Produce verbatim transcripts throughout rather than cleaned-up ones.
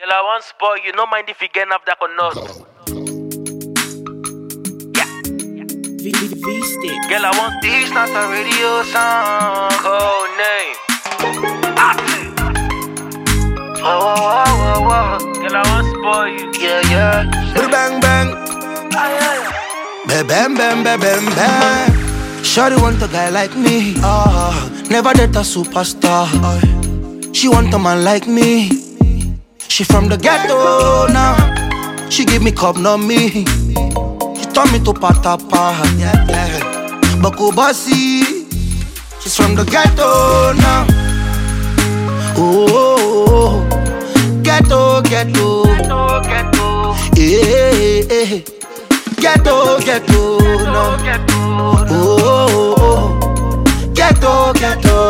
Girl, I want spoil you, no mind if you get up that or not. Yeah. V V V stick. Girl, I want this, not a radio song. Code name. Oh, oh, oh, oh, oh. Girl, I want spoil you. Yeah, yeah. Bang, bang. Bang, bang, bang, bang, bang, bang. Shawty want a guy like me. Oh, never date a superstar. Oh. She want a man like me. She from the ghetto now. She give me cup, not me. She turn me to patapa. Yeah, yeah. Baku bossy. She's from the ghetto now. Oh, oh, oh. Ghetto, ghetto. Ghetto, ghetto. Yeah, yeah. Ghetto, ghetto. No. Oh, oh, oh. Ghetto, ghetto.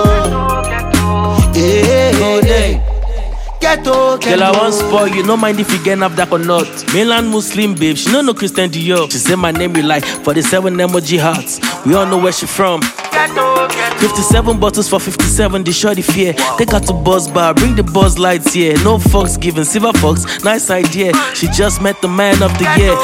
Yeah, yeah. Ghetto, ghetto. Girl, I want spoil you, no mind if you get up that or not. Mainland Muslim babe, she know no Christian Dior. She say my name be like forty-seven emoji hearts. We all know where she from. fifty-seven bottles for fifty-seven, the shorty fear. Take her to Buzz Bar, bring the Buzz Lights here. No fucks given, silver fox, nice idea. She just met the man of the year.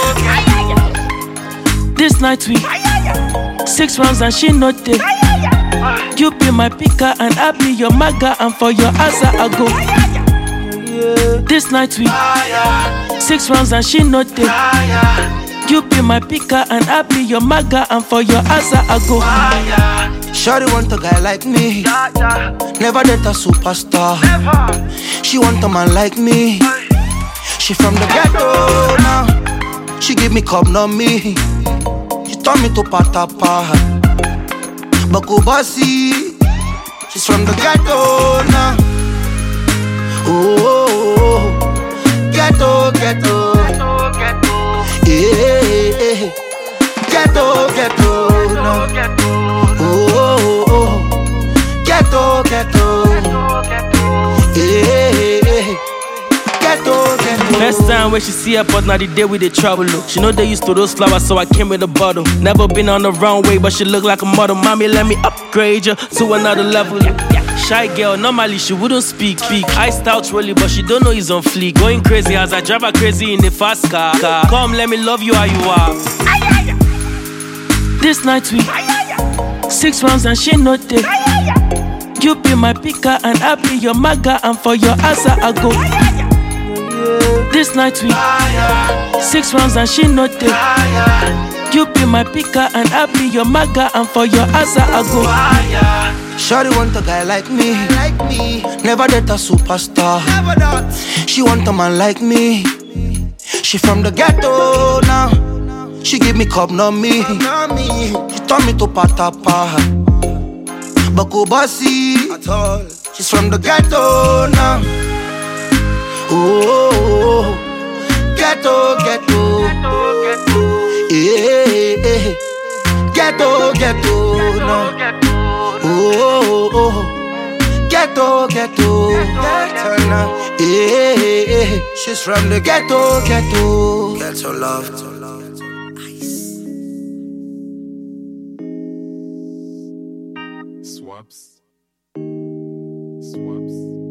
This night we six rounds and she not there. You be my picker and I be your maga, and for your answer I go. This night we six rounds and she not there. You be my picker and I be your maga, and for your answer I go. Shawty want a guy like me. Never date a superstar. She want a man like me. She from the ghetto now. She give me cup, not me. She turn me to patapa. Baku bossy. She's from the ghetto now. Oh, oh, oh. Ghetto, ghetto. Yeah, yeah. Ghetto, ghetto. No. Oh, oh, oh. Ghetto, ghetto. Yeah, yeah. Ghetto, ghetto. First time when she see her, but now the day we dey travel look. She know they used to those flowers, so I came with a bottle. Never been on the runway, but she look like a model. Mommy, let me upgrade you to another level. Shy girl, normally she wouldn't speak. Speak. Iced out really, but she don't know he's on fleek. Going crazy as I drive her crazy in the fast car. Come, let me love you how you are. This night we six rounds and she not there. You be my picker and I be your maga, and for your answer I go. This night we six rounds and she not there. You be my picker and I be your maga, and for your answer I go. Shawty want a guy like me. Never date a superstar. She want a man like me. She from the ghetto now. She give me cup, not me. She turn me to patapa. Baku bossy. She's from the ghetto now. Oh, oh, oh. Ghetto, ghetto. Yeah, yeah. Ghetto, ghetto. No. Oh, oh, oh. Ghetto, ghetto. Yeah, yeah. She's from the ghetto, ghetto. Ghetto love. Swaps. Swaps.